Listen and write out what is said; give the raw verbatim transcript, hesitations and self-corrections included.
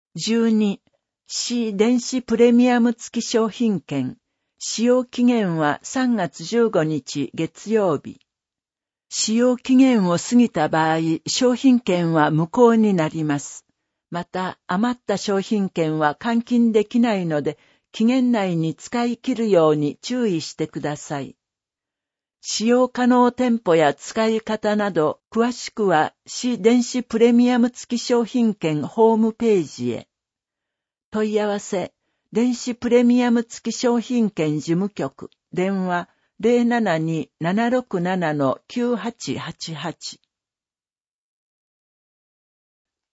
じゅうに、C 電子プレミアム付き商品券。使用期限はさんがつじゅうごにち月曜日。使用期限を過ぎた場合、商品券は無効になります。また、余った商品券は換金できないので、期限内に使い切るように注意してください。使用可能店舗や使い方など、詳しくは C 電子プレミアム付き商品券ホームページへ。問い合わせ、電子プレミアム付き商品券事務局、電話 ゼロななに ななろくなな きゅうはちはちはち